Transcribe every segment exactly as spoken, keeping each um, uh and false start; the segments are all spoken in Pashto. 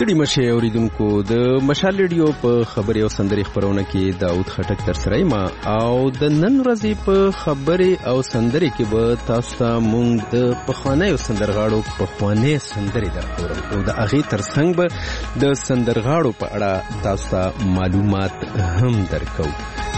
ستړي مشه اوریدونکو د مشال ریډیو په خبري او سندري خبرونه کې داود خټک تر سره ما او د نن ورځې په خبري او سندري کې به تاسو ته مونږ د پخوانیو سندرغاړو پخواني سندري درکوم او د اغه ترڅنګ به د سندرغاړو په اړه تاسو ته معلومات هم درکو.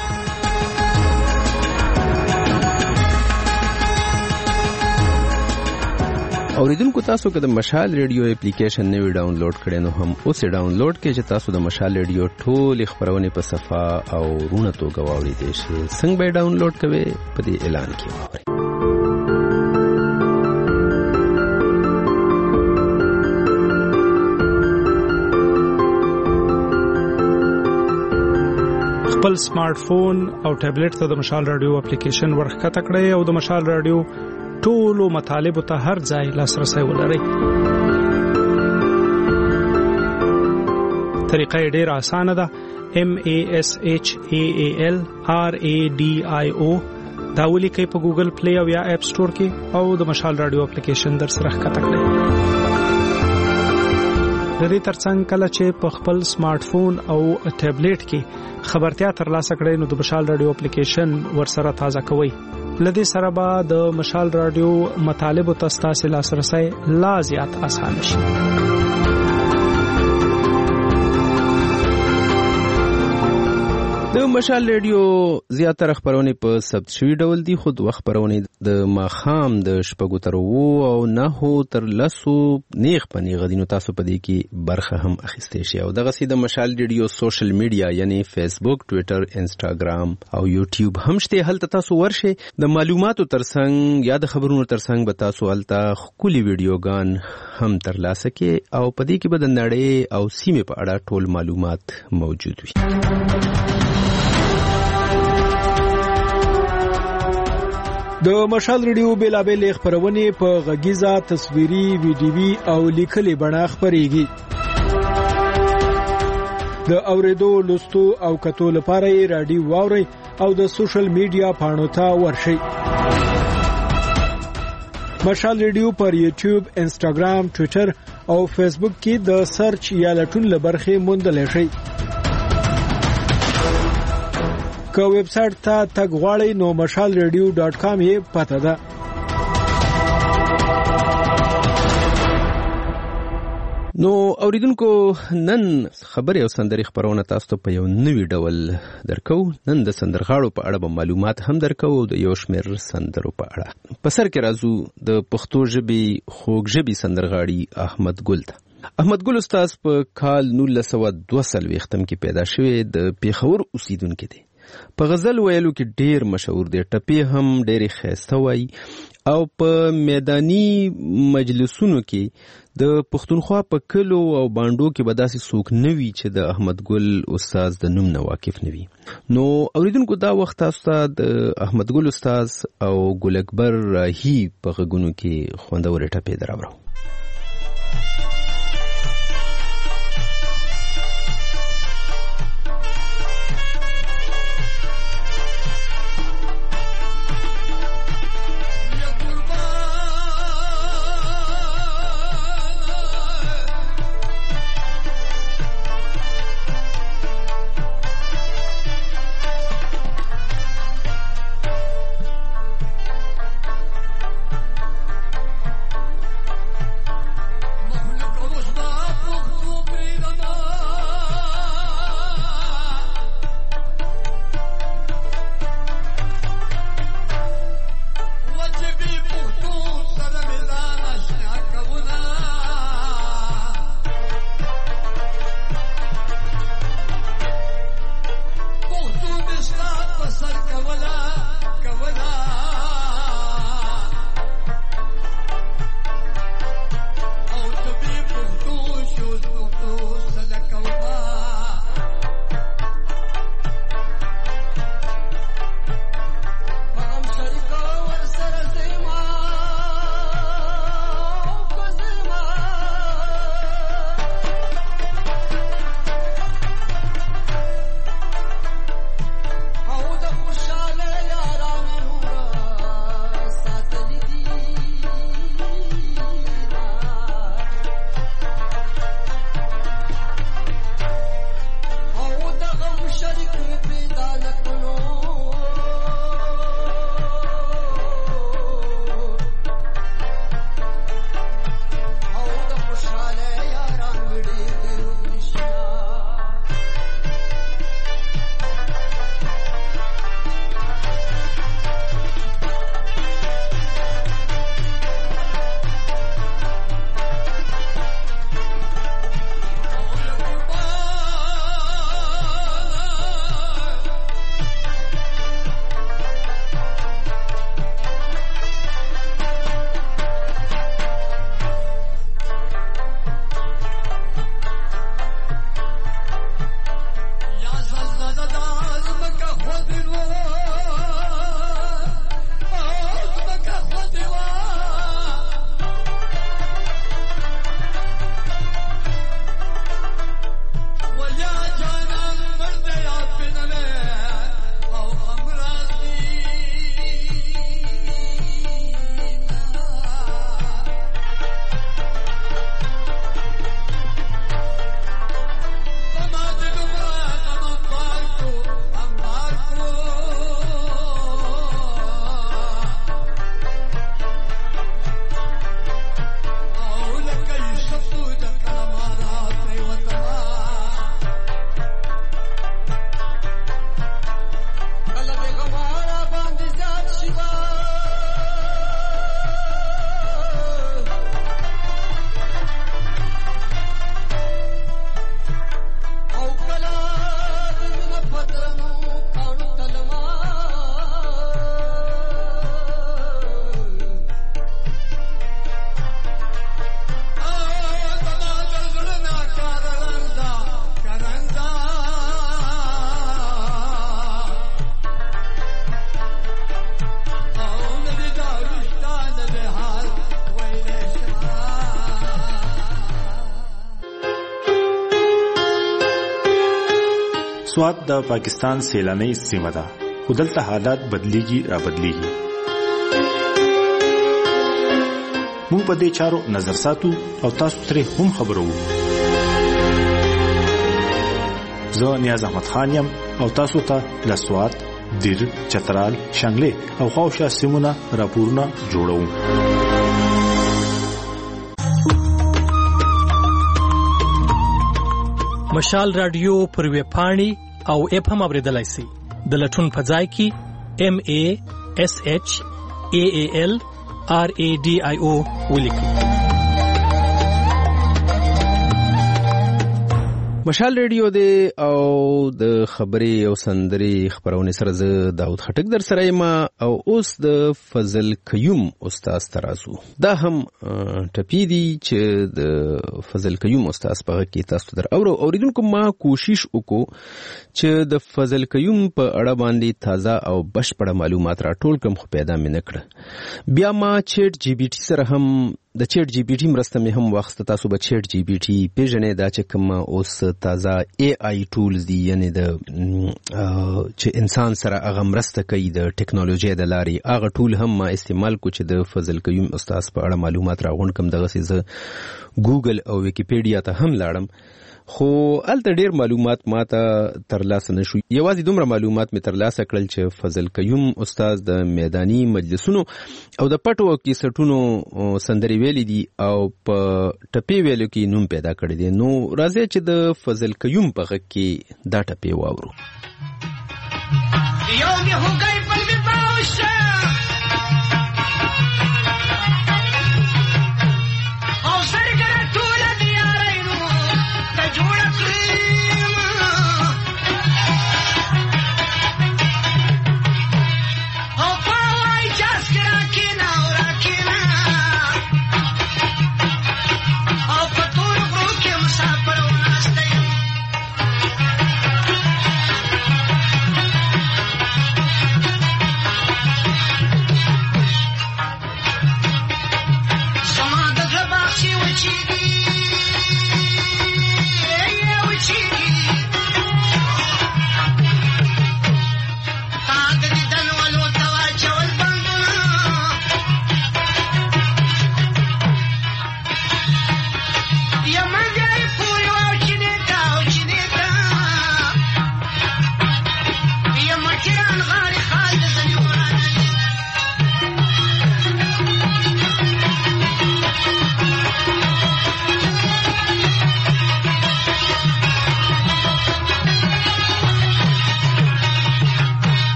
اوریدونکو تاسو که د مشال ریډیو اپلیکیشن نوی ډاونلوډ کړئ نو هم اوس ډاونلوډ کړئ چې تاسو د مشال ریډیو ټول خبرونه په صفه او رونه توګه واورئ. څنګه به ډاونلوډ کوئ په دې اعلان کې واورئ. خپل سمارټ فون او ټابلیټ ته د مشال ریډیو اپلیکیشن ورخکته کړئ او د مشال ریډیو ټولو مطالب ته هر ځای لاسرسي ولرئ. طریقه ډېر اسانه ده. M A S H A A L R A D I O دا ولیکئ په ګوګل پلی او یا اپ سٹور کې او د مشال رادیو اپلیکیشن در سره ښکته کړئ. د دې ترڅنګ کله چې په خپل سمارټ فون او ټابلیټ کې خبرتیا ترلاسه کړئ نو د مشال رادیو اپلیکیشن ورسره تازه کوئ. لدې سره به د مشال رادیو مطالب ته ستاسو لاسرسي لا زیات آسان شي. د مشال ریډیو زیاتره خبرونه په ثبت شوی ډول دي. خود وخت خبرونه د ماخام د شپږو تر وو او نهو تر لسو نیغ پنی غدینو تاسو په دې کې برخه هم اخیستئ شئ. او دغه سي د مشال ریډیو سوشل میډیا یعنی فیسبوک، ټوئیټر، انسټاګرام او یوټیوب هم شته. هلته تاسو ورشئ د معلوماتو ترڅنګ یا د خبرونو ترڅنګ به تاسو هلته خولي ویډیوګان هم ترلاسه کړئ او په دې کې به د نړۍ او سیمې په اړه ټول معلومات موجود وي. د مشال ریډیو بیلابل خبرونه په غږیزه، تصویري، ویډیوي او لیکلي بڼه خبريږي. د اوریدو، لوستو او کتو لپاره یې رادیو واوري او د سوشل میډیا پاڼو ته ورشئ. مشال ریډیو پر یوټیوب، انسټاګرام، ټوئیټر او فیسبوک کې د سرچ یا لټون لبرخه موندل شي. که ویب سټ ته تګ غواړئ نو مشال ریډیو ډاټ کام یې پته ده. نو اوریدونکو نن خبري او سندري خبرونه تاسو ته په یو نوی ډول درکو. نن د سندرغاړو په اړه به معلومات هم درکو او د یو شمېر سندرو په اړه. په سر کې راځو د پښتو ژبې خوږ ژبې سندرغاړي احمد ګل ته. احمد ګل استاد په کال نولس سوه دوه څلوېښتم کې پیدا شوی د پیښور اوسیدونکی دی. په غزل ویلو کې ډیر مشهور دی. ټپې هم ډېرې ښایسته وایي او په میداني مجلسونو کې د پښتونخوا په کلو او بانډو کې به داسې څوک نه وي چې د احمد ګل استاد د نوم نه واقف نه وي. نو اوریدونکو دا وخت تاسو ته د احمد ګل استاد او ګل اکبر راهي په غږونو کې خوندورې ټپې دراوړو. سوات د پاکستان سیلاني سیمه ده، خو دلته حالات بدلیږي را بدلیږي. موږ په دې چارو نظر ساتو او تاسو ترې هم خبرو. زه نیاز احمد خان یم او تاسو ته له سوات، دیر، چترال، شانګلې او خواوشا سیمونه راپورونه جوړوم. مشال رادیو پر ویب پاڼې او اپ هم اوریدلای شئ. د لټون په ځای کې ام ا اس اچ ا ا ال آر ا ډي آی او ولیکئ. مشال ریډیو دی او د خبري او سندري خبرونه سره زه داود خټک در سره یم او اوس د فضل قیوم استاد ترازو. دا هم ټپی دی چې د فضل قیوم استاد په کې تاسو در اورو اوریدونکو ما کوشش وکړو چې د فضل قیوم په اړه باندې تازه او بشپړه معلومات راټول کړم، خو پیدا مې نه کړ. بیا ما چیټ جی بی ټی سره هم د چیټ جی بی ټی مرسته مې هم واخسته. تاسو به چیټ جی بی ټی پیژنې، دا چې کوم اوس تازه ای آی ټولز دي، یعنی د چې انسان سره هغه مرسته کوي د ټیکنالوژي د لارې، هغه ټول هم ما استعمال کو چې د فضل قیوم استاد په اړه معلومات راغونډ کم. دغه څه زه ګوګل او ویکیپیډیا ته هم لاړم، خو الته ډیر معلومات ماته ترلاسه نشو. یوازې دومره معلومات می ترلاسه کړل چې فضل قیوم استاد د میدانی مجلسونو او د پټو کیسټونو سندري ویلي دي او په ټپی ویلو کې نوم پیدا کړی دی. نو راځي چې د فضل قیوم په غږ کې دا ټپی واورو. یو می هوګای په می باوشه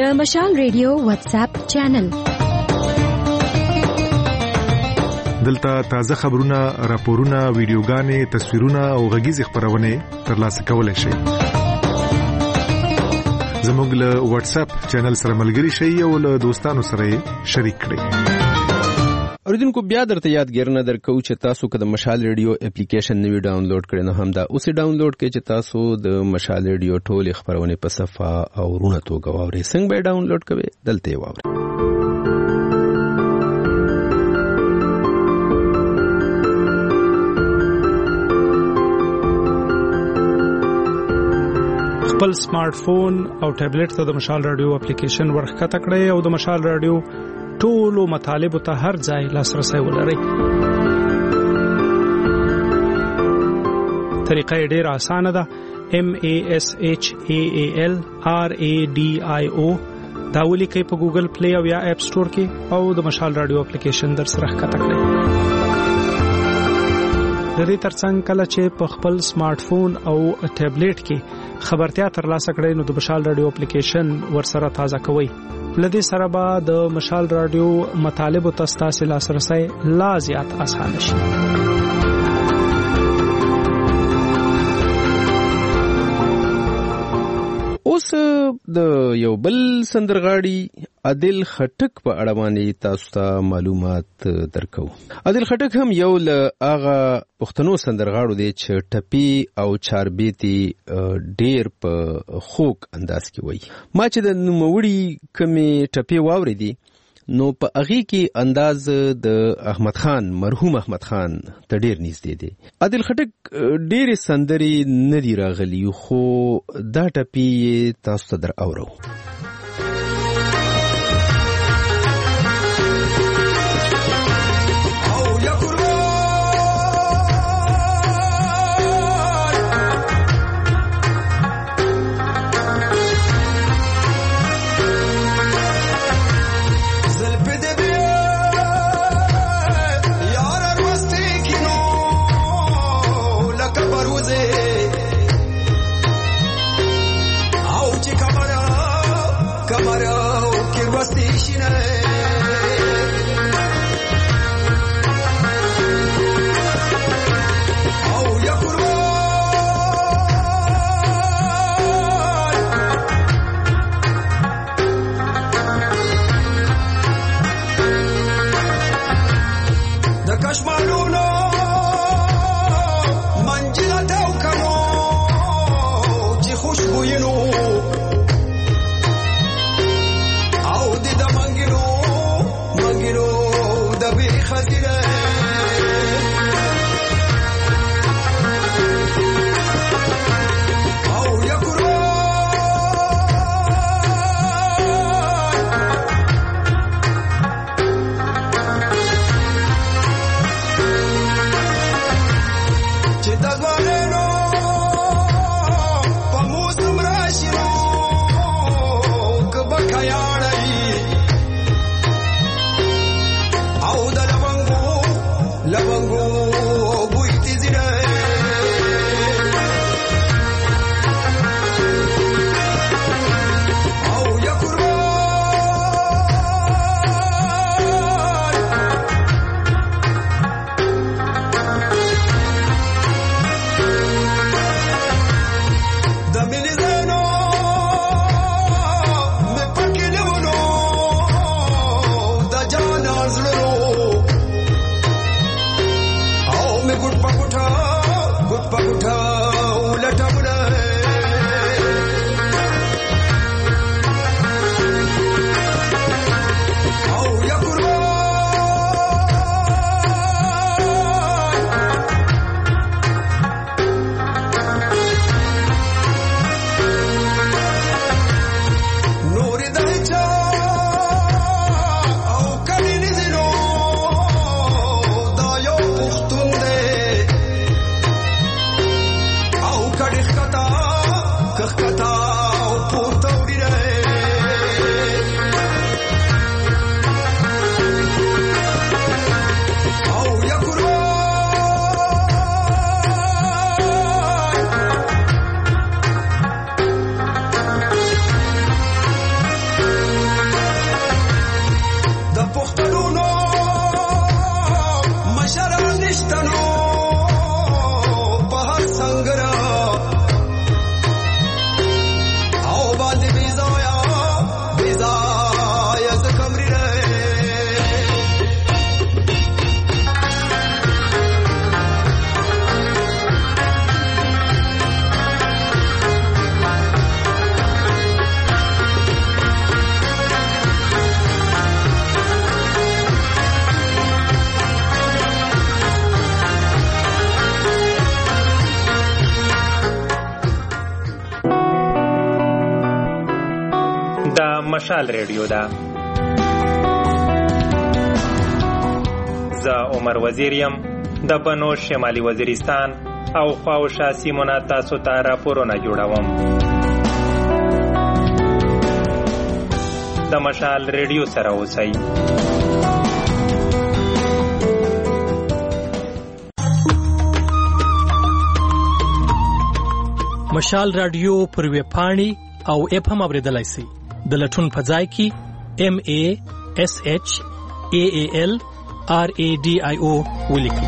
د مشال ریډیو واتس اپ چینل. دلته تازه خبرونه، راپورونه، ویډیوګانې، تصویرونه او غږیز خبرونه ترلاسه کولای شئ. زموږ له واتس اپ چینل سره ملګري شئ او له دوستانو سره شریک کړئ. اوریدونکو بیا درته یادګر نه درکو چې تاسو که د مشال ریډیو اپلیکیشن نوی ډاونلوډ کړئ نو هم دا اوسې ډاونلوډ کړئ چې تاسو د مشال ریډیو ټول خبرونه په صفه او رونه توګه واورئ. څنګه به ډاونلوډ کوئ دلته یې واورئ. خپل سمارټ فون او ټابلیټ ته د مشال رادیو اپلیکیشن ورخکته کړئ او د مشال رادیو ټولو مطالبه ته هر ځای لاسرسي ولرئ. طریقه یې ډېره اسانه ده. M A S H A A L R A D I O دا ولیکئ په ګوګل پلی او یا اپ سٹور کې او د مشال رادیو اپلیکیشن در سره ښکته کړئ. د دې ترڅنګ کله چې په خپل سمارټ فون او ټابلیټ کې خبرتیا ترلاسه کړئ نو د مشال رادیو اپلیکیشن ورسره تازه کوئ. لدې سره به د مشال رادیو مطالب او تاسو لاسرسي لا زیات اسانه شي. اوس د یو بل سندرغاړي عادل خټک په اړه باندې تاسو ته معلومات درکو. عادل خټک هم یو له هغه پښتنو سندرغاړو دی چې ټپي او چاربیتي ډېر په خوږ انداز کې وایي. ما چې د نوموړي کومې ټپي واورېدې نو په هغې کې انداز د احمد خان، مرحوم احمد خان ته ډېر نږدې دی. عادل خټک ډېرې سندرې نه دي راغلي خو دا ټپي تاسو ته در اورو. او د دمنګلو دا مشال ریډیو ده. زه عمر وزیر یم د بنو شمالي وزیرستان او خواوشا سیمونه تاسو ته راپورونه جوړوم. د مشال ریډیو سره اوسئ. مشال رادیو پر ویب پاڼې او اپ هم اوریدلای شئ. د لټون په ځای کې ام ای اس ایچ ای ای ال آر ای ډي آی او ولیکئ.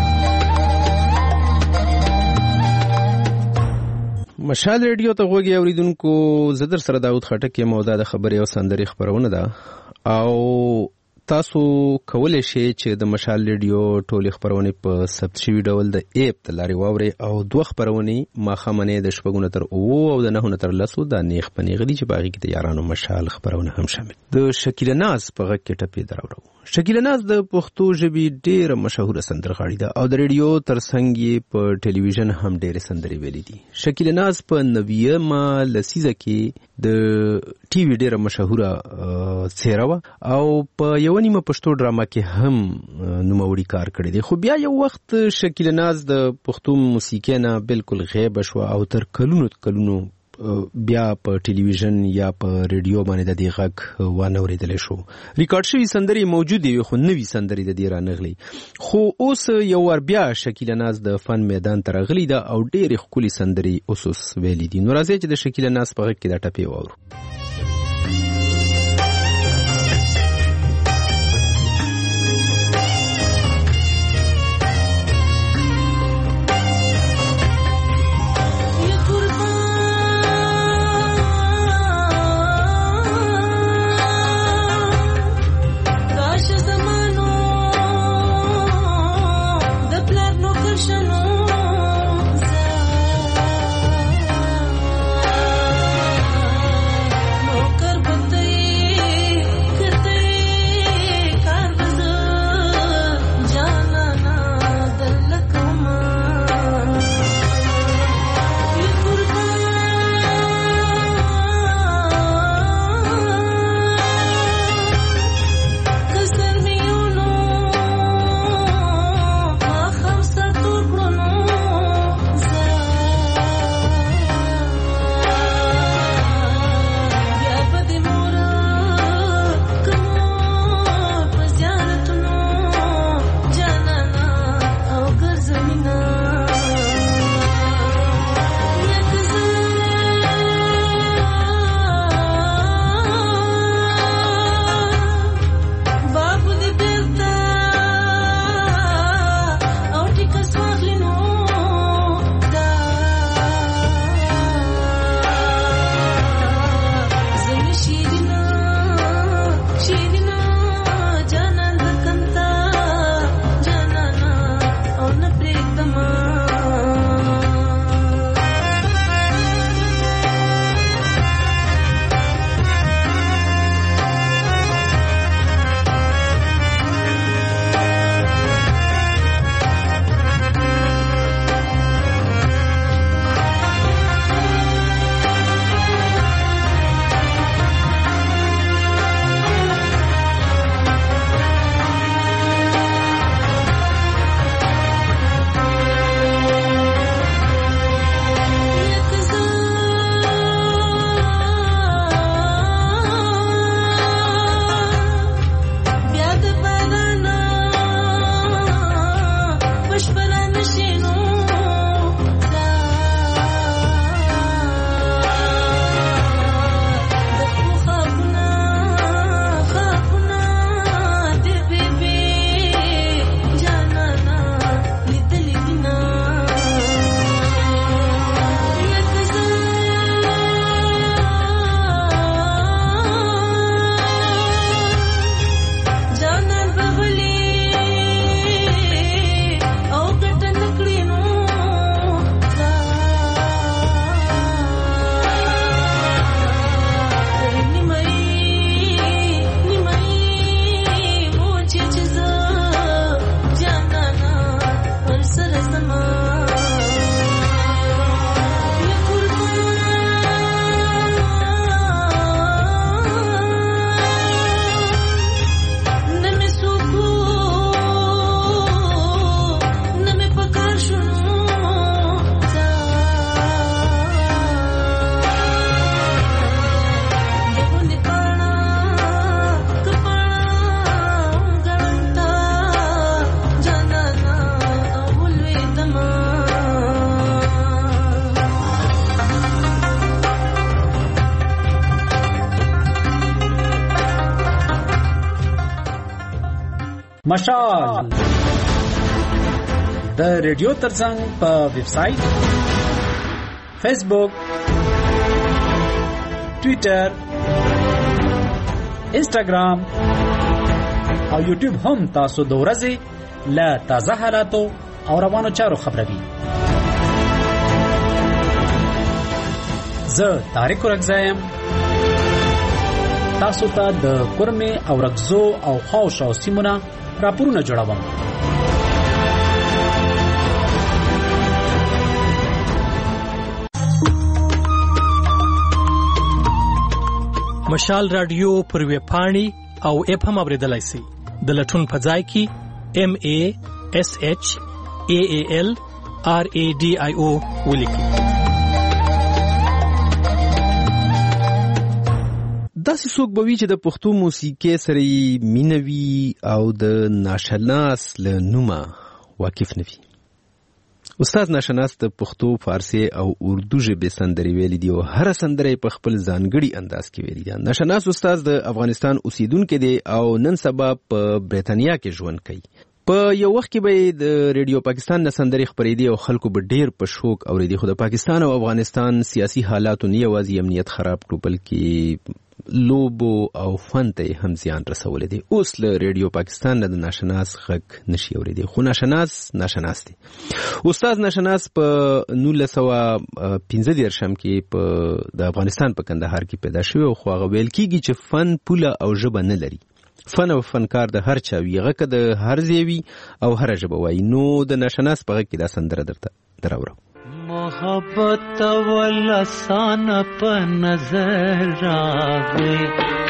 مشال ریډیو ته غوږی اوریدونکو، زه در سره داود خټک یم او دا د خبرې او سندرې خپرونه ده او تاسو کولی شئ چې د مشال ریډیو ټولې خپرونې په ثبت شوي ډول د ایپ د لارې واورئ او دوه خپرونې ماښامنۍ د شپږو نه تر اوو او د نهو نه تر لسو دا نیغ په نیغه دي چې په هغې کې د یارانو مشال خپرونه هم شامل. د شکیله ناز په غږ کې ټپې دراوړو. شکیله ناز د پښتو ژبې ډېره مشهوره سندرغاړې ده او د ریډیو ترڅنګ یې په ټلویزیون هم ډېرې سندرې ویلې دي. شکیله ناز په نویمه لسیزه کې د ټي وي ډېره مشهوره څیره وه او په یو نیمه پښتو ډراما کې هم نوموړي کار کړی دی. خو بیا یو وخت شکیله ناز د پښتو موسیقۍ نه بالکل غیبه شوه او تر کلونو کلونو بیا په ټلویزیون یا په ریډیو باندې د دې غږ وانه اورېدلی شو. ریکارډ شوي سندرې موجودې وي خو نوي سندرې د دې رانغلي. خو اوس یو ور بیا شکیله ناز د فن میدان ته راغلې ده او ډېرې ښکلې سندرې اوس اوس ویلي دي. نو راځئ چې د شکیله ناز په غږ کې دا ټپې واورو. Shano مشال د ریډیو ترڅنګ په ویب سټ، فیسبوک، ټوئیټر، انسټاګرام او یوټیوب هم تاسو د ورځې له تازه حالاتو او روانو چارو خبروي. زه طارق رګزایم، تاسو ته د کورمه او رګزو او خاوشو سیمونه راپورونه جوړوم. مشال رادیو پر ویب پاڼې او اپ هم اوریدلای شئ. د لټون په ځای کې ام ای اس ایچ ای ای ال آر ای ډي آی او ولیکئ. داسې څوک به وي چې د پښتو موسیقۍ سره یې مینه وي او د ناشناس له نومه واقف نه وي. استاد ناشناس د پښتو، فارسی او اردو ژبې سندرې ویلي دي او هره سندره په خپل ځانګړي انداز کې ویلي دي. ناشناس استاد د افغانستان اوسیدونکی دی او نن سبا په برېټانیا کې ژوند کوي. په یو وخت کې به د ریډیو پاکستان نه سندرې خپرېدې او خلکو به ډېر په شوق اورېدې، خو د پاکستان او افغانستان سیاسي حالاتو نه یوازې امنیت خراب کړو بلکې لوبو او فن ته هم زیان رسولی دی. اوس له ریډیو پاکستان نه د ناشناس غږ نشي اورېدی، خو ناشناس ناشناس دی. استاد ناشناس په نولس سوه پنځه دېرشم کې په د افغانستان په کندهار کې پیدا شوی او خو هغه ویل کېږي چې فن پوله او ژبه نه لري. فن او فنکار د هر چا وي، هغه که د هر ځای وي او هره ژبه وایي. نو د ناشناس په غږ کې دا سندره درته دراوړم. محبت ولسان په نظر راغی،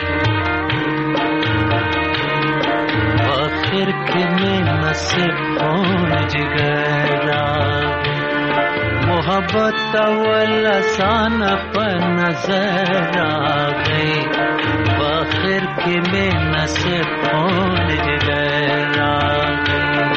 آخر کې مې نصیب خون جگر راغی. محبت ولسان په نظر راغی، آخر کې مې نصیب خون جگر راغی.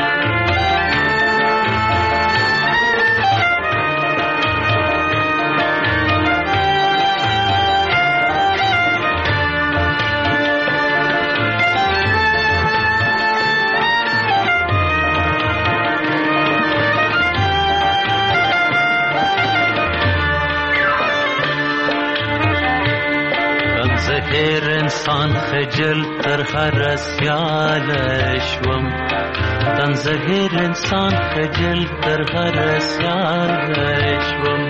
زهر انسان خجل تر هر سیال شوم، تن زهر انسان خجل تر هر سیال شوم،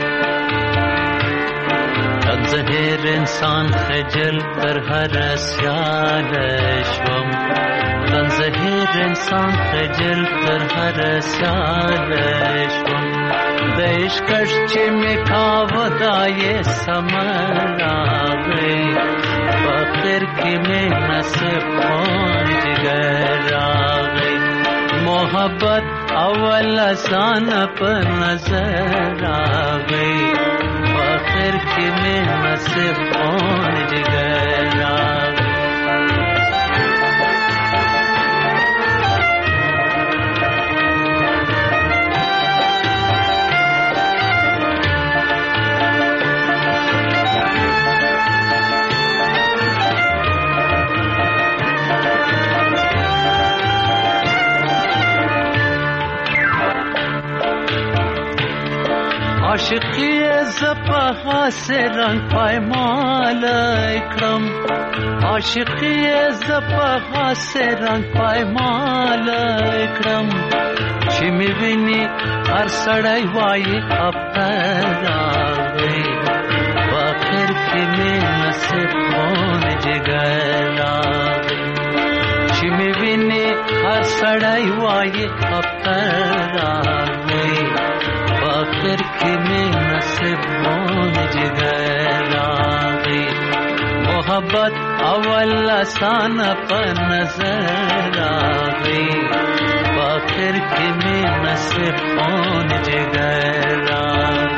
تن زهر انسان خجل تر هر سیال شوم، تن زهر انسان خجل تر هر سیال شوم. د عشقش چې مې کاوه دا یې سمر راغی، فقر کې مې نصیب خون جگر راغی. محبت اول آسان په نظر راغی، فقر کې مې نصیب خون جگر راغی. عاشقی زپا سے رنگ پایمال اکرم، عاشقی زپا سے رنگ پایمال اکرم. چې می ویني هر سړی وایي ابتر راغی، فاخر کې مې نصیب خون جگر راغی. چې می ویني هر سړی وایي ابتر راغی، فاخر کې مې نصیب خون جگر راغی. محبت اول آسان په نظر راغی، فاخر کې مې نصیب خون جگر راغی.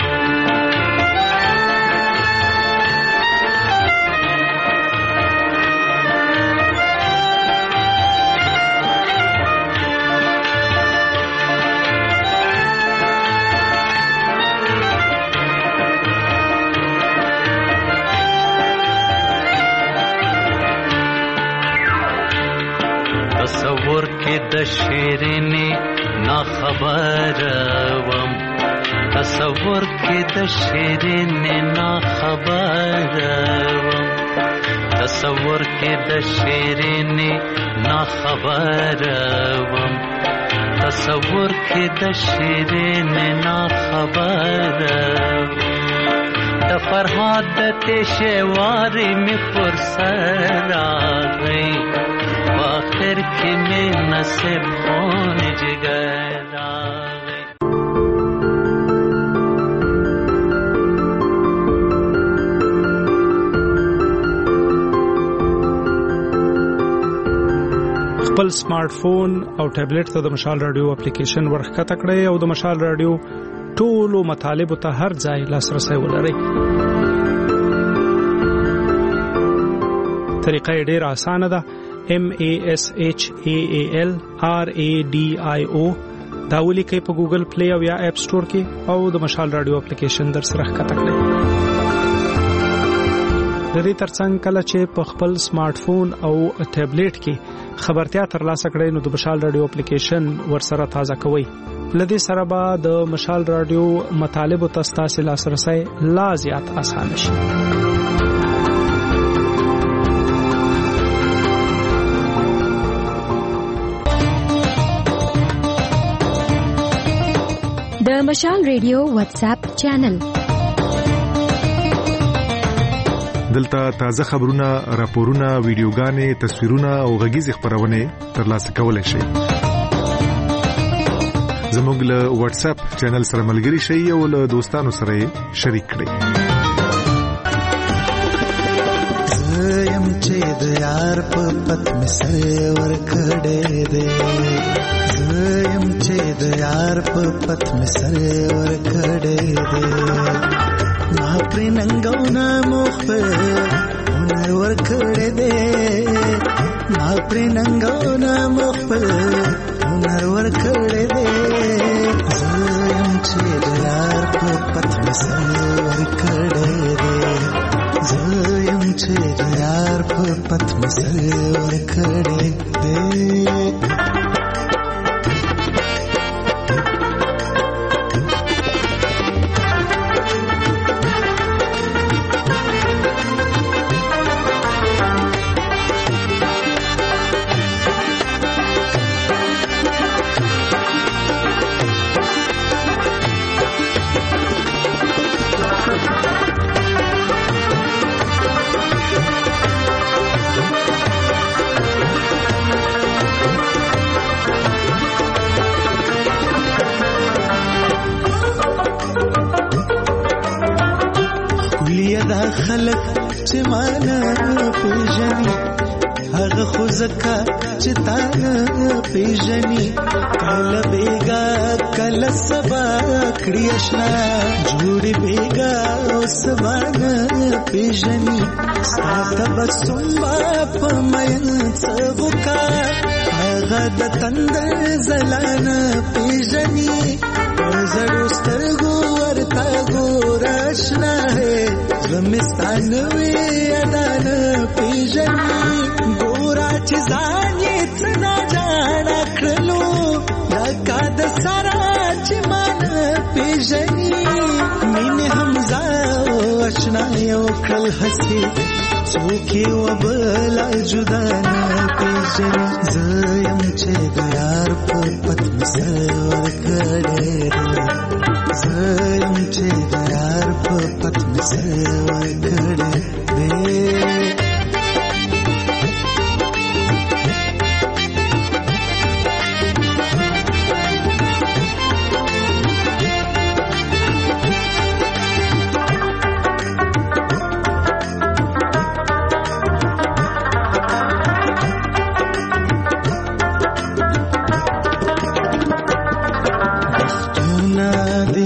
تصور کې د شیرینی نا خبر وم تصور کې د شیرینی نا خبر وم تصور کې د شیرینی نا خبر وم تصور کې د شیرینی نا خبر د فرهاد د تشواری می پر سر راغی آخر کې می نصیب خون جگر راغی. خپل سمارټ فون او ټابلیټ ته د مشال رادیو اپلیکیشن ورخکته کړئ او د مشال رادیو ټولو مطالبه ته هر ځای لاسرسي ولرئ. طریقه ډیره اسانه ده. M A S H A A L R A D I O دا ولیکئ په ګوګل پلی او یا اپ سٹور کې او د مشال رادیو اپلیکیشن در سره ښکته کړئ. د دې ترڅنګ کله چې په خپل سمارټ فون او ټابلیټ کې خبرتیا ترلاسه کړئ نو د مشال رادیو اپلیکیشن ورسره تازه کوئ. لدې سره به د مشال رادیو مطالبه تاسو لاسرسي لا زیات آسان شي. د مشال رادیو واتس اپ چینل دلته تازه خبرونه، راپورونه، ویډیوګانې، تصویرونه او غږیز خبرونه ترلاسه کولای شئ. زموږ له واتس اپ چینل سره ملګري شئ او له دوستانو سره شریک کړئ. زم چې د یار په پت می سر ور کړې دې زم چې د یار په پت می سر ور کړې دې ما پر ننګونه مخبر هنر ور کړې دې ما پر ننګونه مخبر هنر ور کړې دې زم چې د یار په پت می سر ور کړې دې زم چې د یار په پت می سر ور کړې دې. خلق چې مانا پیژني هغه خو زکا چې تانا پیژني کله بیگا کله سبا کړی آشنا جوړ بیگا او سبا پیژني ستاسو بسم په مېن څوکا هغه د تندر زلانه پیژني زړو سترګو ورته ګور آشنا زمستان وی ادان پیژني ګورا چې ځان یې څنا جان کړلو لکه د سارا چې مان پیژني مين حمزه آشنا یو کړل حسي څوک یو بل جدا نه پیژني زم چې د یار په پت مسور کړې زم چې د یار په پت مسور کړې دې.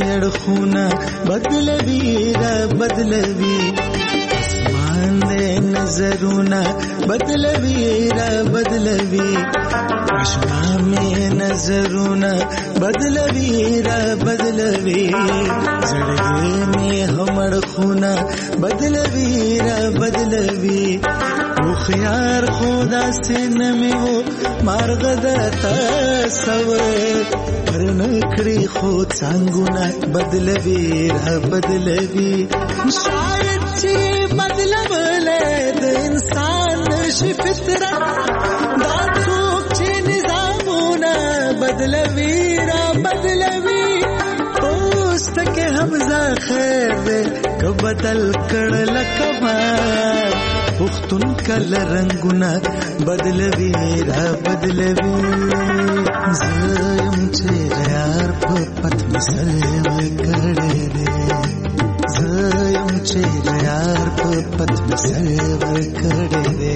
بدلوی را بدلوی اسمان دے نظرونه بدلوي را بدلوي آشنا مې نظرونه بدلوي را بدلوي زړګي مې همړ خونه بدلوي را بدلوي خيار خدا سين में वो मार्ग दता सवर पर नखड़ी खुद सांगुना बदलवी रह बदलवी शायद ची बदलब ले द इंसान शी फितरत दातु ची निजामुना बदलवी रह बदलवी दोस्त के हमजा खैर दे कब बदल कर लकमार पुख्तुन कल रंगुना बदलवी रा बदलवी ज़यम चेहरे यार पत मिसल करे दे ज़यम चेहरे यार पत मिसल करे दे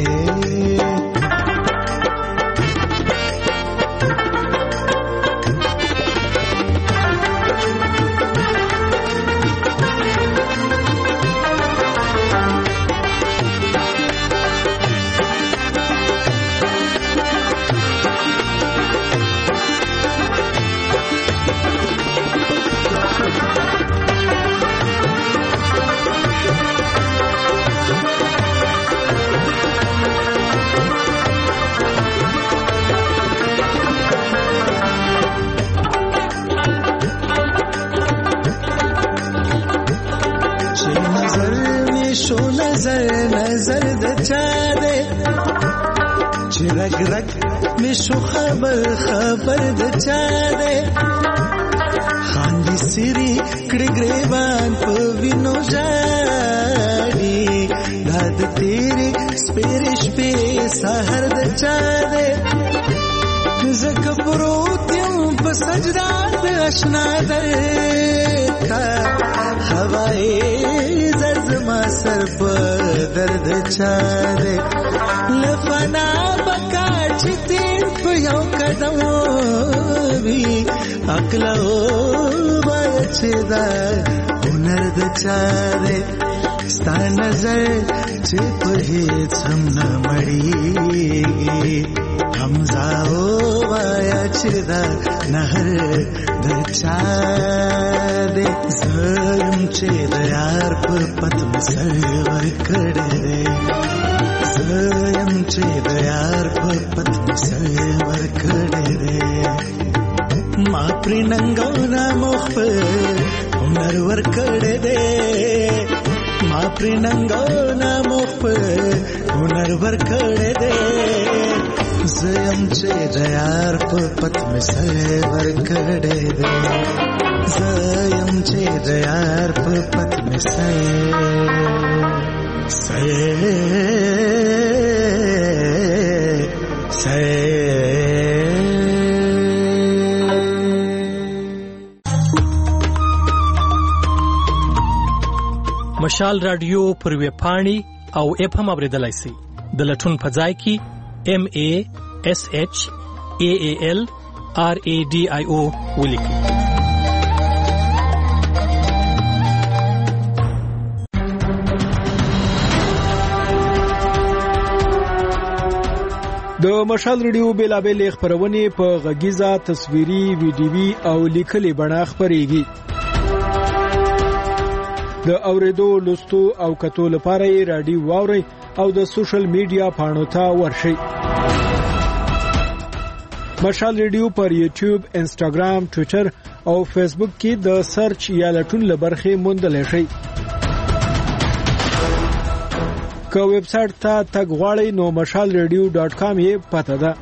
रग रग में शो खबर खबर द चादे खांदी सिरी कड़गरेबान पविनो जारी दाद तेरे स्पेरिश पे सहर द चादे ज़कबरोत्यम बसजदा अशना दर का हवाए जर्द मासर पर दर्द चादे लफना बका चितीन पयो कदमो भी अकला हो बायचेदा हुनर द चादे स्ता नजर चिप ही छमना मड़ी हमजा हो बायचेदा नहर द चादे ज़यम चेद यार पर पत मिसल करे ज़यम चेद यार पर पत मिसल करे मा प्रिनंगौना मुख हुनर वर करे दे मा प्रिनंगौना मुख हुनर वर करे दे ज़यम चेद यार पर पत मिसल करे दे ज़यम चेद यार पर पत मिसल से से مشال رادیو پر ویب پاڼې او اپ هم اوریدلای شئ د لټون په ځای کې ام ای اس ایچ ای ای ال آر ای ډي آی او ولیکئ. د مشال ریډیو بیلابل خبرونه په غږیزه تصویري ویډیوي او لیکلي بڼه خبريږي. د اوریدو لوستو او کتو لپاره یې رادیو واوري او د سوشل میډیا پاڼو ته ورشئ. مشال ریډیو پر یوټیوب، انسټاګرام، ټوئیټر او فیسبوک کې د سرچ یا لټون لبرخې موندلی شئ. که ویب سټ ته تګ غواړئ نو مشال ریډیو ډاټ کام یې پته ده.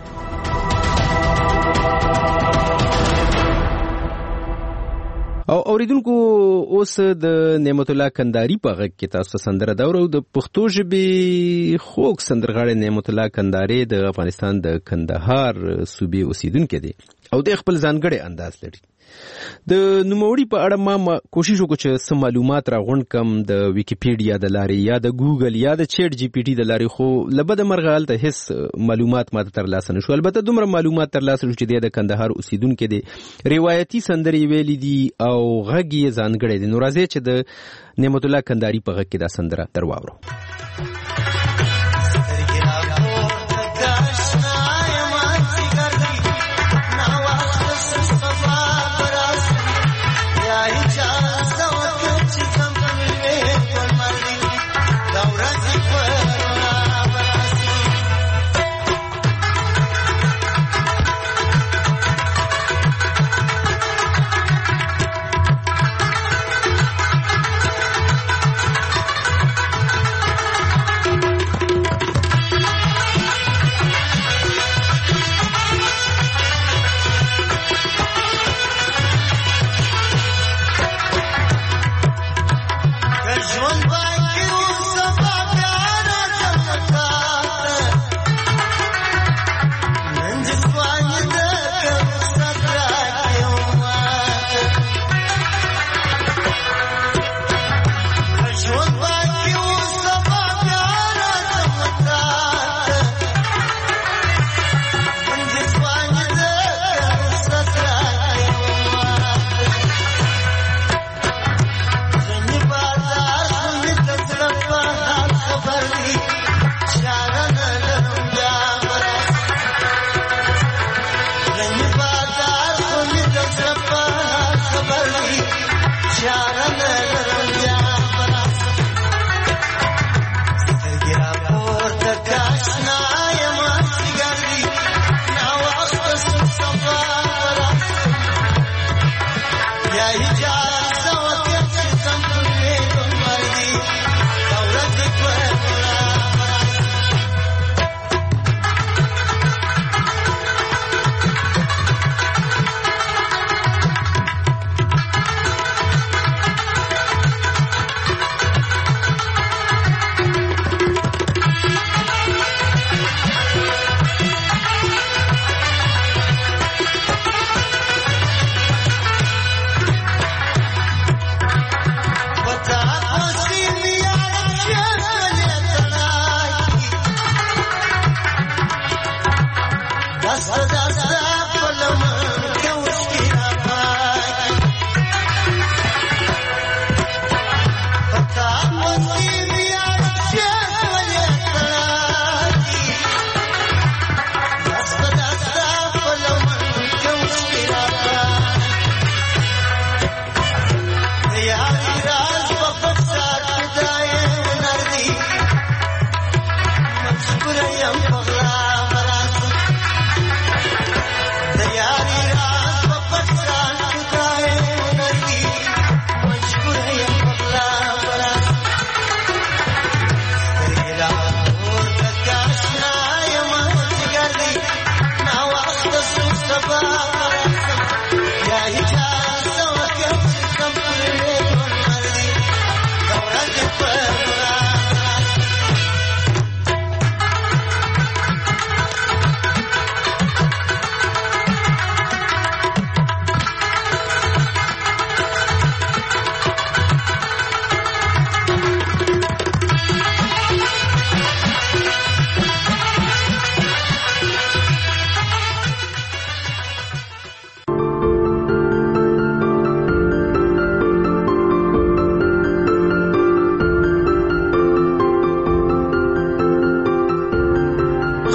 او اوریدونکو اوس د نعمت الله کندهاری په غږ کې تاسو سندره دا ورو د پښتو ژبې خوږ سندرغاړی نعمت الله کندهاری د افغانستان د کندهار صوبې اوسیدونکو دی او د خپل ځانګړي انداز لري. د نوموړي په اړه ما کوشش وکړ چې سم معلومات راغونډ کم د ویکیپیډیا د لارې یا د ګوګل یا د چیټ جی پی ټي د لارې، خو لبد مرغه هلته هیڅ معلومات ماته ترلاسه نشو. البته دومره معلومات ترلاسه شو چې د کندهار اوسیدونکو دی روایتي سندرې ویلي دي او غږ یې ځانګړی دی. نو راځي چې د نعمت الله کندهاری په غږ کې دا سندره درواورو.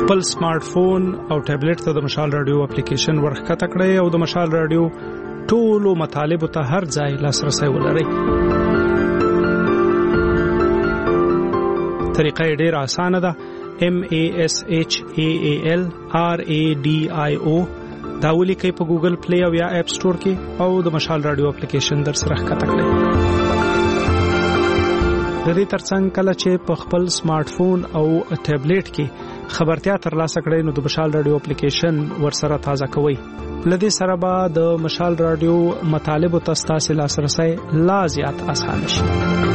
خپل سمارټ فون او ټابلیټ ته د مشال رادیو اپلیکیشن ورخکته کړئ او د مشال رادیو ټولو مطالبه ته هر ځای لاسرسي ولرئ. طریقه ډیره اسانه ده. M A S H A A L R A D I O دا ولیکئ په ګوګل پلی او یا اپ سٹور کې او د مشال رادیو اپلیکیشن در سره ښکته کړئ. د دې ترڅنګ کله چې په خپل سمارټ فون او ټابلیټ کې خبرتیا ترلاسه کړئ نو د مشال رادیو اپلیکیشن ورسره تازه کوئ. لدې سره به د مشال رادیو مطالبه تاسو لاسرسي لا زیات آسان شي.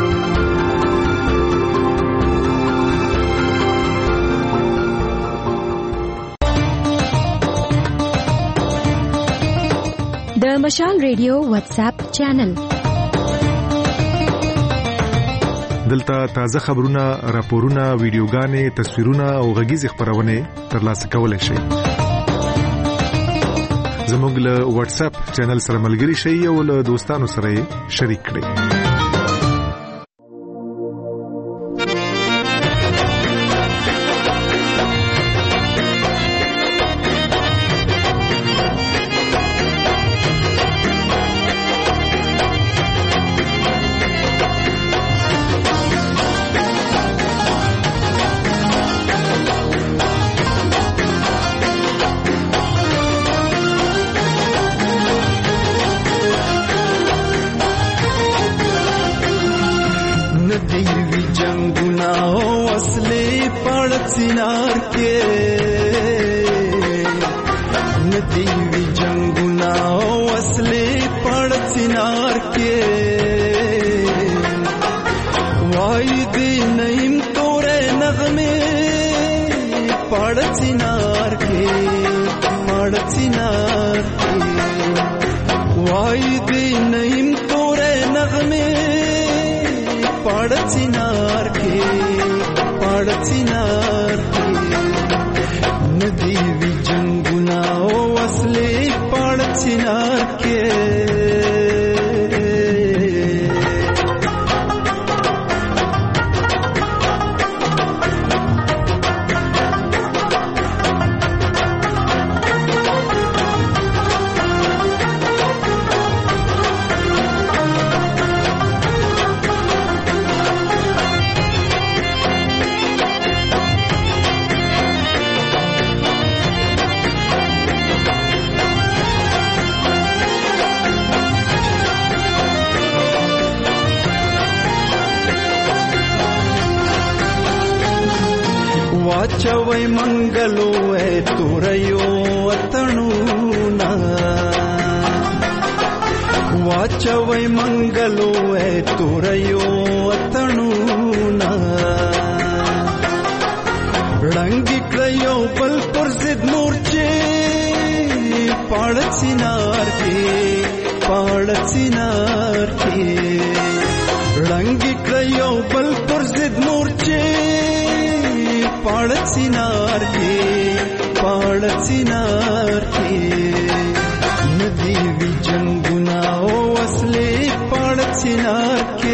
د مشال رادیو واتس اپ چینل دلته تازه خبرونه، راپورونه، ویډیوګانې، تصویرونه او غږیز خبرونه ترلاسه کولای شئ. زموږ له واتس اپ چینل سره ملګري شئ او له دوستانو سره شریک کړئ. वाचवै मंगलो ए तुरयो अतणुना वाचवै मंगलो ए तुरयो अतणुना रंगी क्रयो पल पुरजिद मोर्चे पाड़चिनार के पाड़चिनार के रंगी क्रयो पल पुरजिद मोर्चे पाड़चिनार के पाड़चिनार के नदी भी जंगुनाओ असले पाड़चिनार के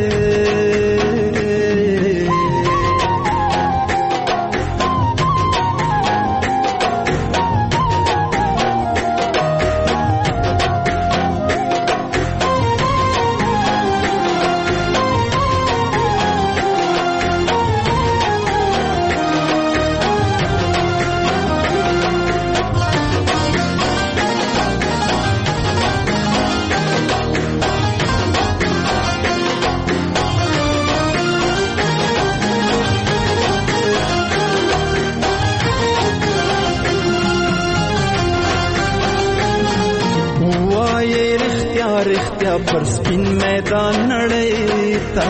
पर स्पिन मैदान नड़ेता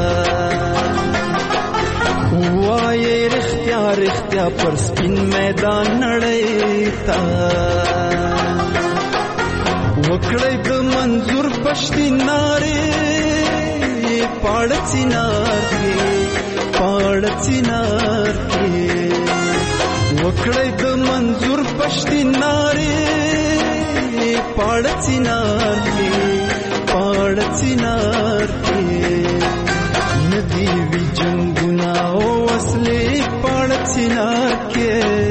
हुआ ये रिख्तिया रिख्तिया पर स्पिन मैदान नड़ेता वकड़े द मंजूर पश्ती नारे पाड़चिनार के पाड़चिनार के वकड़े द मंजूर पश्ती नारे पाड़चिनार के पाड़चिनार के नदी भी जंगुनाओ असले पाड़चिनार के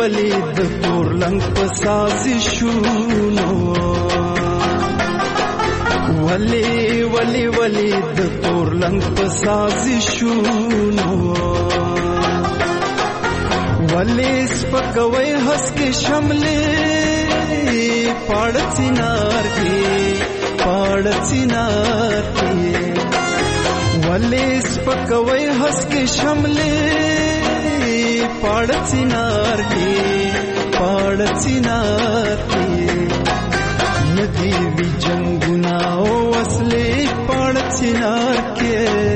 ولی د تور لنګ په سازشونو ولی ولی ولی د تور لنګ په سازشونو ولی سپکوي هس کې شملې پاړ چینار کې پاړ چینار کې ولی سپکوي هس کې شملې پاړ چینار کې پاړ چینار کې ندی وی جنگنا او اصلي پاړ چینار کې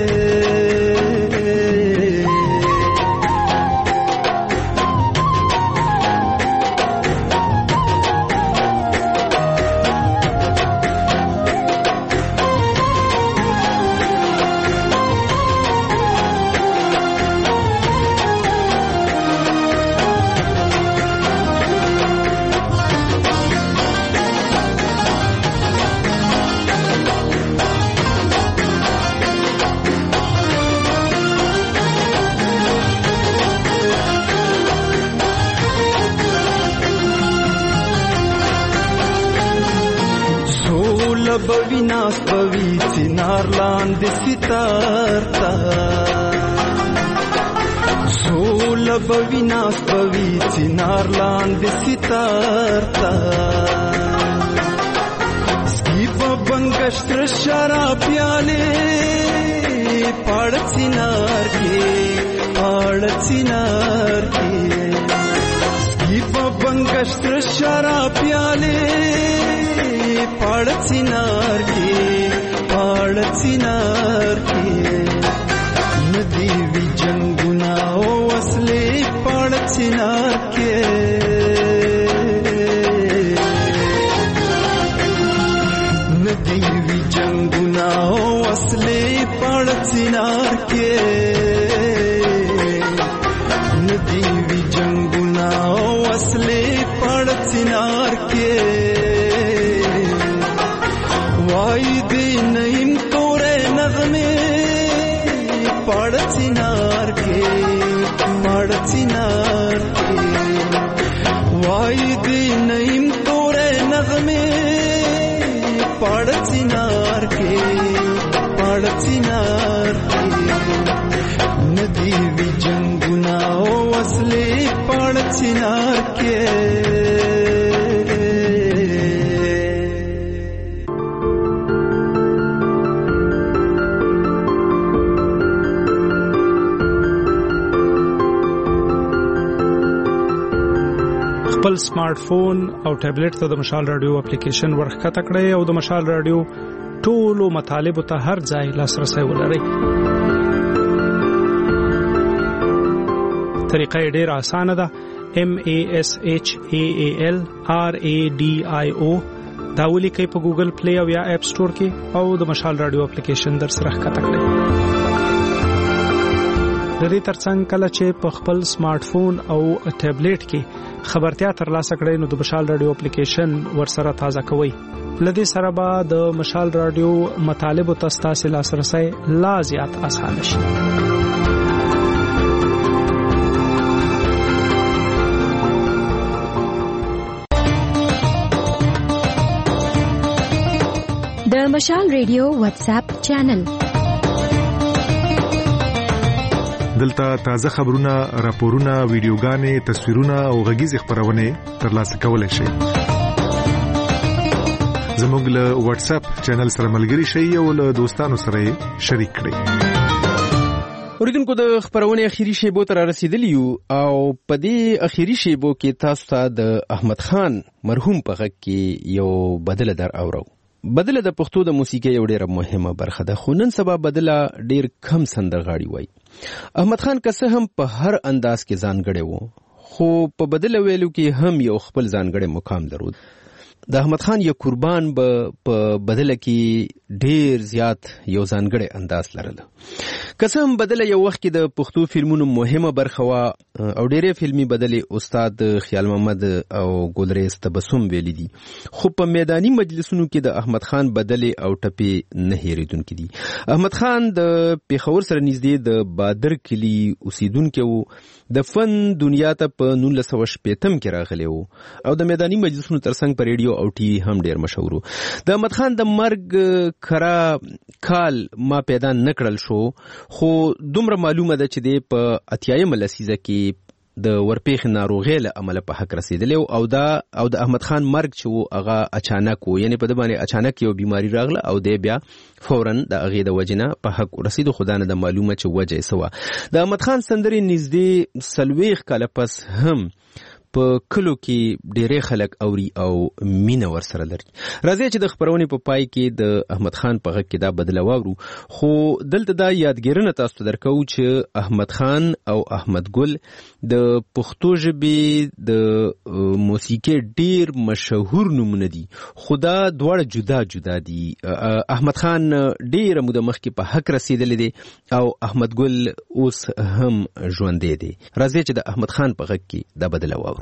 بوی ناس بوی چنار لاند ستار تا سول بوی ناس بوی چنار لاند ستار تا سکیپ بنگشتر شراب پیالے پاڑ چنار کے پاڑ چنار کے سکیپ بنگشتر شراب پیالے پاڑ چنار کے پاڑ چنار کے ندی وی جنگنا او اصلے پاڑ چنار کے ندی وی جنگنا او اصلے پاڑ چنار کے ندی وی جنگنا او اصلے پاڑ چنار کے وائی دی نیم تورے نغمے پاڑ چنار کے پاڑ چنار کے وائی دی نیم تورے نغمے پاڑ چنار کے پاڑ چنار کے ندی وی جنگنا او اصلے پاڑ چنار کے خپل سمارټ فون او ټابلیټ ته د مشال رادیو اپلیکیشن ورخته کړئ او د مشال رادیو ټولو مطالب ته هر ځای لاسرسي ولرئ. طریقه ډېره اسانه ده. M A S H A A L R A D I O دا ولیکئ په ګوګل پلی او یا اپ سٹور کې او د مشال رادیو اپلیکیشن در سره ښکته کړئ. د دې ترڅنګ کله چې په خپل سمارټ فون او ټابلیټ کې خبرتیا ترلاسه کړئ نو د مشال رادیو اپلیکیشن ورسره تازه کوئ. لدې سره به د مشال رادیو مطالب او تاسو لاسرسي لا زیات اسانه شي. د مشال رادیو واتس اپ چینل دلته تازه خبرونه، راپورونه، ویډیوګانې، تصویرونه او غږیز خبرونه ترلاسه کولای شئ. زموږ له واتس اپ چینل سره ملګري شئ او له دوستانو سره شریک کړئ. اوریدونکو د خبرونه اخیری شیبو تر رسیدلی یو او په دې اخیری شیبو کې تاسو ته د احمد خان مرحوم په غږ کې یو بدله در اورو. بدله د پښتو د موسیقۍ یو ډېره مهمه برخه ده، خو نن سبا بدله ډېر کم سندرغاړي وای. احمد خان که څه هم په هر انداز کې ځانګړی و، خو په بدله ویلو کې هم یو خپل ځانګړی مقام درلود. د احمد خان یو قربان به په بدله کې ډیر زیات یو ځانګړی انداز لرله. قسم بدله یو وخت کې د پښتو فلمونو مهمه برخه وا او ډیره فلمي بدله استاد خیال محمد او ګلریز تبسم ویلي دي، خو په میداني مجلسونو کې د احمد خان بدله او ټپي نه هېریدونکي دي. احمد خان د پیښور سره نږدې د بادر کلی اوسیدونکی وو د فن دنیا ته په نولس سوه شپېتم کې راغلی و او د میداني مجلسونو ترڅنګ په ریډیو او ټي وي هم ډیر مشهور و. د احمد خان د مرګ کرا کال ما پیدا نکړل شو، خو دومره معلومه ده چې د په اتیایمه لسیزه کې د ورپېښې ناروغۍ له امله په حق رسېدلی او دا او د احمد خان مرګ چې و هغه اچانک و، یعنې په ده باندې اچانک یو بیماري راغله او دی بیا فورا د هغې د وجې نه په حق ورسېدو، خو دا نه ده معلومه چې وجه یې څه وه. د احمد خان سندرې نږدې څلوېښت کاله پس هم په کلو کې ډېری خلک اوري او مینه ورسره لري. راځئ چې د خپرونې په پای کې د احمد خان په غږ کې دا بدله واورو، خو دلته دا یادګیرنه تاسو ته درکوو چې احمد خان او احمد ګل د پښتو ژبې د موسیقۍ ډېر مشهور نومونه دي، خو دا دواړه جدا جدا دي. احمد خان ډېره موده مخکې په حق رسېدلی دی او احمد ګل اوس هم ژوندی دی. راځئ چې د احمد خان په غږ کې دا بدله واورو.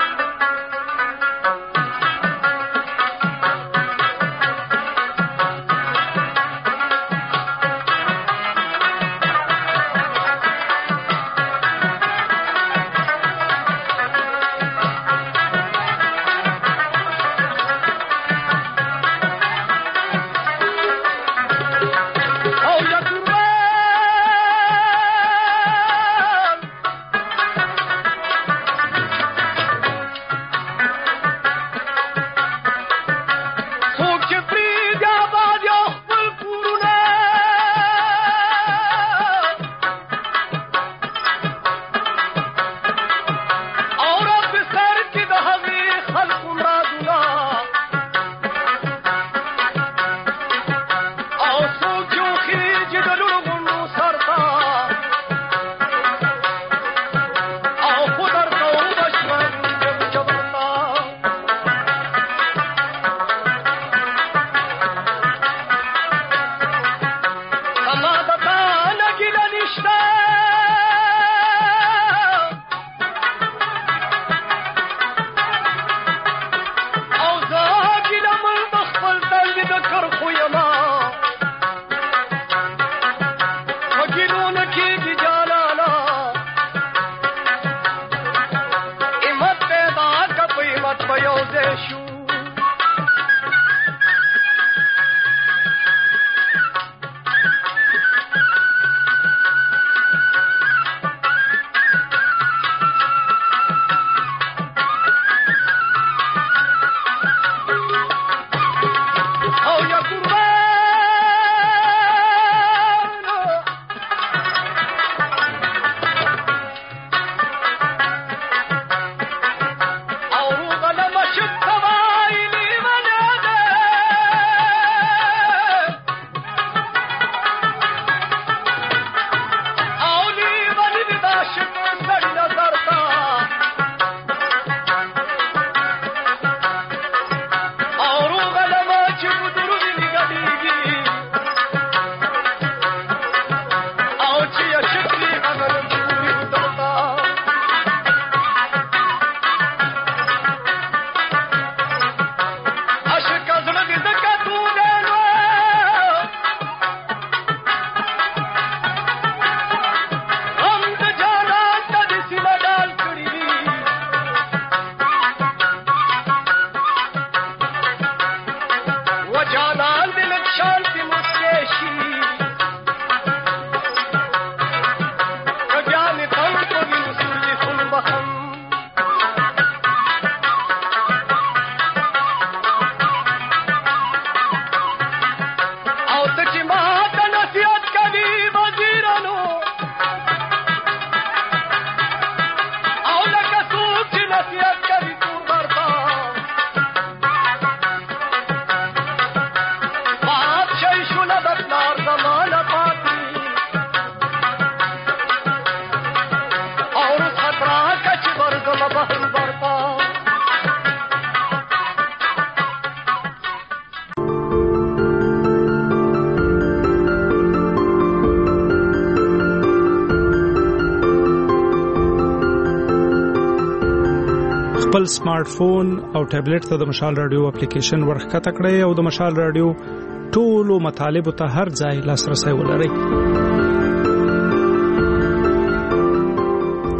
خپل سمارټ فون او ټابلیټ ته د مشال رادیو اپلیکیشن ورخته کړئ او د مشال رادیو ټولو مطالب ته هر ځای لاسرسي ولرئ.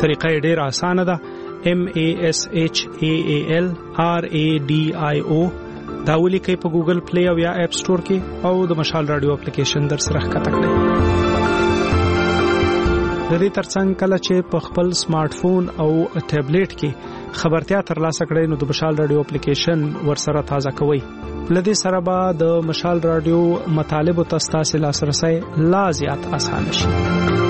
طریقه ډیره اسانه ده. M A S H A A L R A D I O دا ولیکئ په ګوګل پلی او یا اپ سٹور کې او د مشال رادیو اپلیکیشن در سره ښکته کړئ. د دې ترڅنګ کله چې په خپل سمارټ فون او ټابلیټ کې خبرتیا ترلاسه کړئ نو د مشال رادیو اپلیکیشن ورسره تازه کوئ. لدې سره به د مشال رادیو مطالب او تاسو لاسرسي لا زیات اسانه شي.